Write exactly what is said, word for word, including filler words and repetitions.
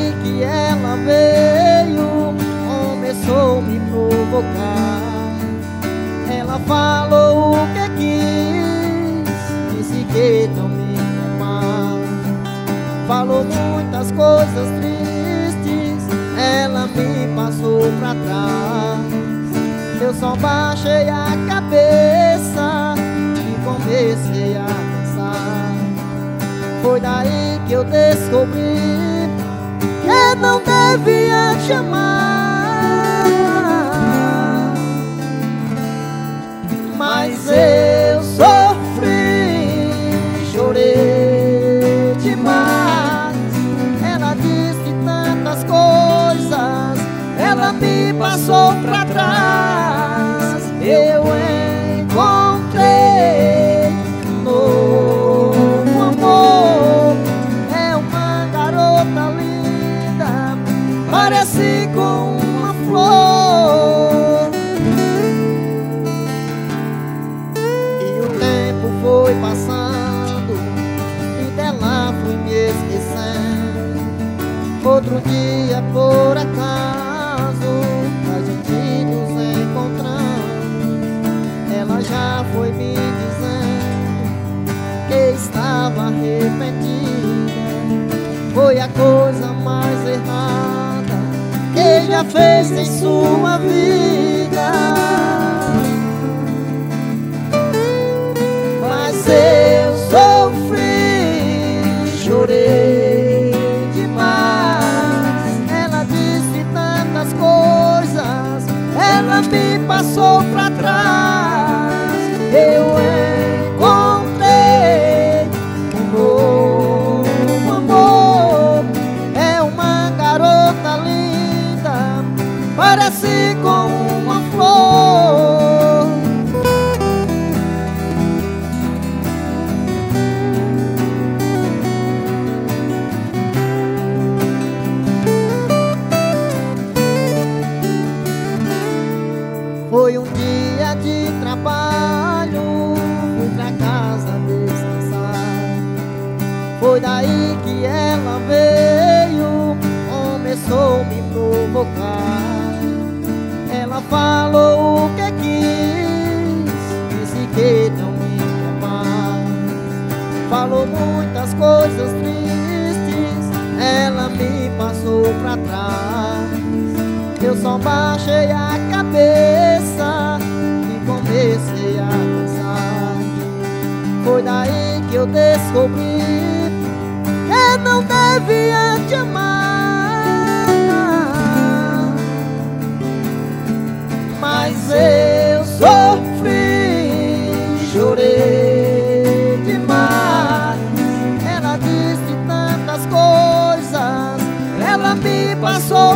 daí que ela veio, começou a me provocar. Ela falou o que quis, disse que não me ama. Falou muitas coisas tristes, ela me passou pra trás. Eu só baixei a cabeça e comecei a pensar. Foi daí que eu descobri que não devia te amar. Mas eu sofri, chorei demais. Ela disse tantas coisas, ela me passou pra trás. Eu encontrei um novo amor. É uma garota linda, parece com uma flor. E o tempo foi passando e dela fui me esquecendo. Outro dia, por acaso, a gente nos encontramos. Ela já foi me dizendo que estava arrependida. Foi a coisa mais errada que já fez em sua vida. Mas eu sofri, chorei demais. Ela disse tantas coisas, ela me passou pra trás. Eu encontrei um novo amor. É uma garota linda, parece com uma flor. Foi um dia de trabalho, fui pra casa descansar. Foi daí que ela veio, começou a me provocar. Ela falou o que quis, disse que não me ama. Falou muitas coisas tristes, ela me passou pra trás. Eu só baixei a cabeça e comecei a pensar. Foi daí que eu descobri que não devia te amar. Mas eu sofri, chorei demais. Ela disse tantas coisas, ela me passou